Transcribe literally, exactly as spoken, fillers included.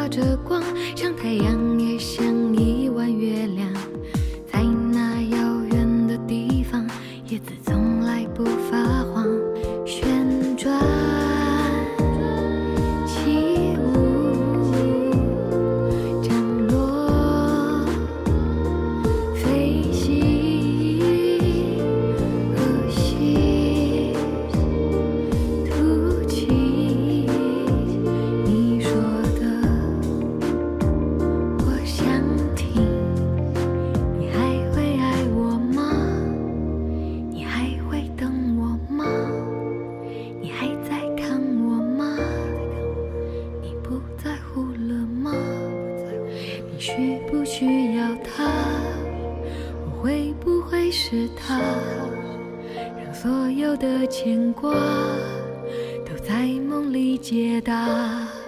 着光，像太阳也像一弯月亮，在那遥远的地方，叶子从来不发黄，旋转起舞，降落飞行，呼吸吐气。你说的我想听，你还会爱我吗？你还会等我吗？你还在看我吗？你不在乎了吗？你需不需要他？我会不会是他，让所有的牵挂都在梦里解答？